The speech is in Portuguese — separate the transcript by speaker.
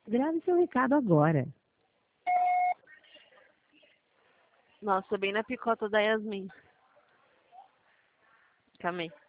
Speaker 1: Grave seu recado agora.
Speaker 2: Nossa, bem na picota da Yasmin. Calma aí.